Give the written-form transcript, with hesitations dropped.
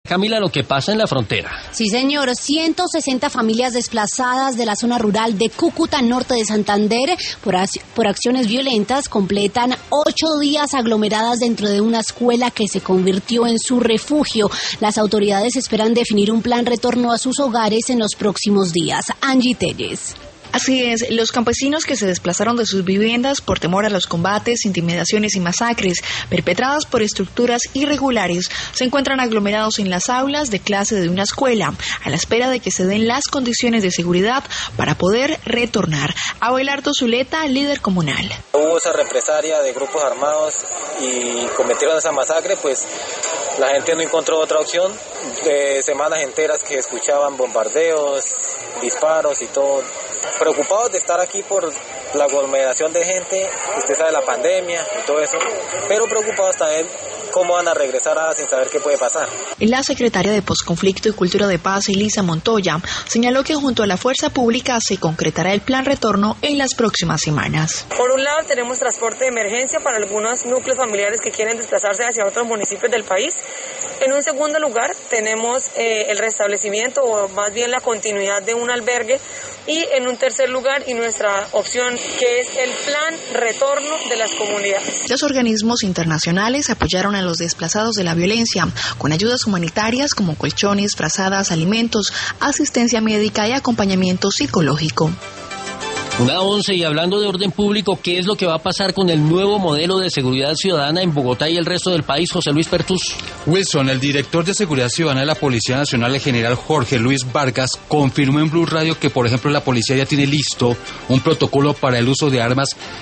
Camila, lo que pasa en la frontera. Sí, señor. 160 familias desplazadas de la zona rural de Cúcuta, norte de Santander, por acciones violentas, completan 8 días aglomeradas dentro de una escuela que se convirtió en su refugio. Las autoridades esperan definir un plan retorno a sus hogares en los próximos días. Angie Telles. Así es, los campesinos que se desplazaron de sus viviendas por temor a los combates, intimidaciones y masacres perpetradas por estructuras irregulares se encuentran aglomerados en las aulas de clase de una escuela, a la espera de que se den las condiciones de seguridad para poder retornar. Abelardo Zuleta, líder comunal. Hubo esa represalia de grupos armados y cometieron esa masacre, pues la gente no encontró otra opción. De semanas enteras que escuchaban bombardeos, disparos y todo. Preocupados de estar aquí por la aglomeración de gente, usted sabe, la pandemia y todo eso, pero preocupados también cómo van a regresar sin saber qué puede pasar. La secretaria de Posconflicto y Cultura de Paz, Elisa Montoya, señaló que junto a la fuerza pública se concretará el plan retorno en las próximas semanas. Por un lado tenemos transporte de emergencia para algunos núcleos familiares que quieren desplazarse hacia otros municipios del país. En un segundo lugar tenemos el restablecimiento o más bien la continuidad de un albergue, y en un tercer lugar y nuestra opción que es el plan retorno de las comunidades. Los organismos internacionales apoyaron a los desplazados de la violencia con ayudas humanitarias como colchones, frazadas, alimentos, asistencia médica y acompañamiento psicológico. 1:11, y hablando de orden público, ¿qué es lo que va a pasar con el nuevo modelo de seguridad ciudadana en Bogotá y el resto del país? José Luis Pertus. Wilson, el director de Seguridad Ciudadana de la Policía Nacional, el general Jorge Luis Vargas, confirmó en Blue Radio que, por ejemplo, la policía ya tiene listo un protocolo para el uso de armas